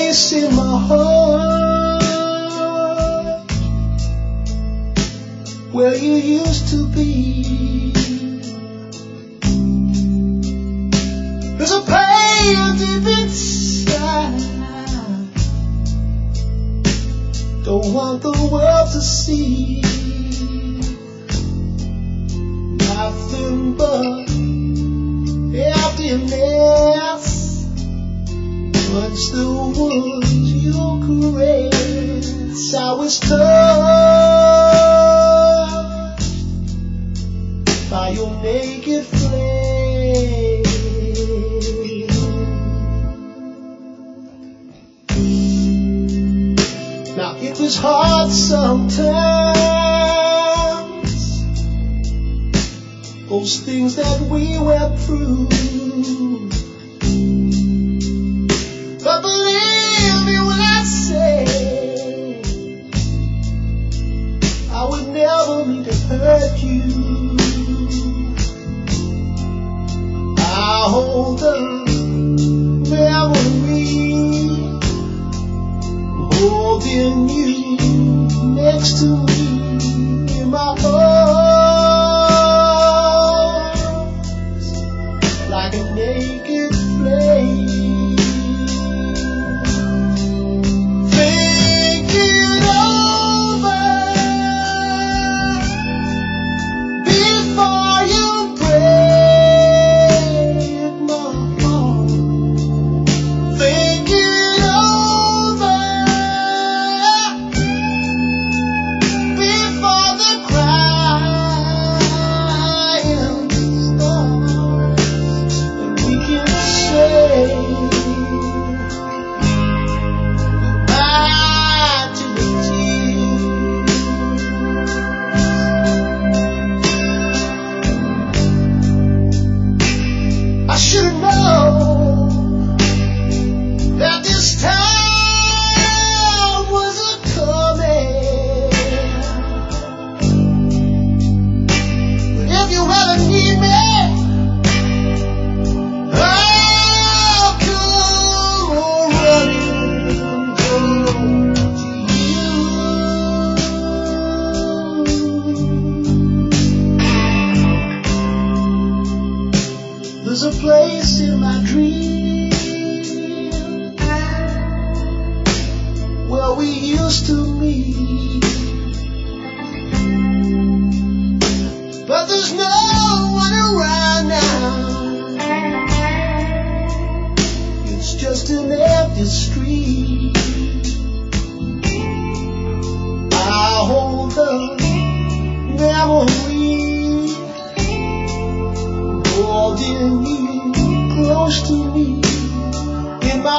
place in my heart where you used to be. There's a pain deep inside, don't want the world to see. Nothing but emptiness. Once the words you caress, I was touched by your naked flame. Now it was hard sometimes, those things that we went through. But believe me when I say I would never mean to hurt you. I hold the memory, holding you next to me in my arms, like a naked flame. I should know that this time wasn't coming. But if you ever need me, I'll come running to you. There's a place in my dream where we used to meet, but there's no one around now. It's just an empty street. I hold the memory, holding you close to me in my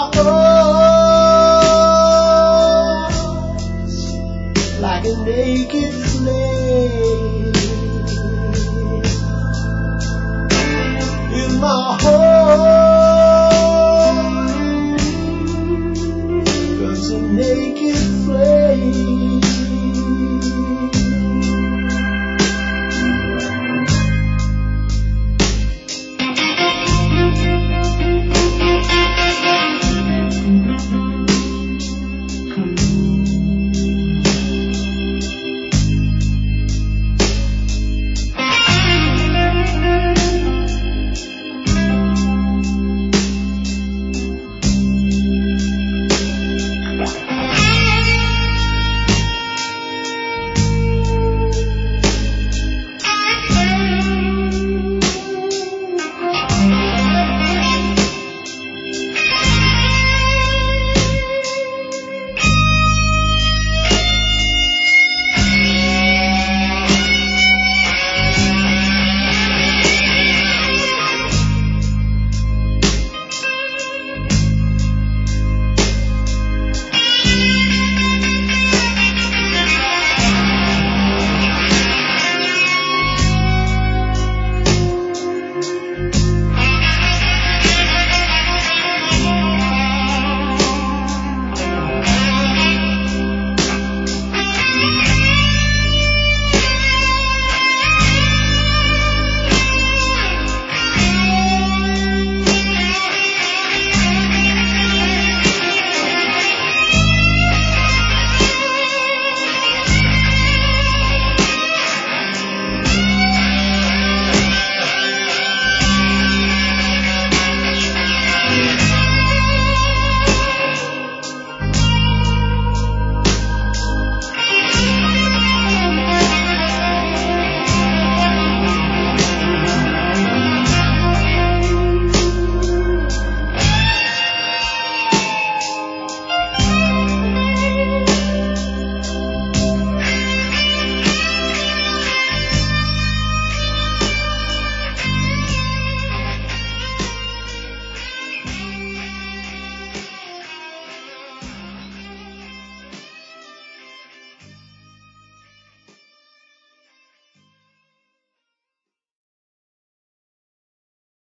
arms, like a naked flame. In my heart burns a naked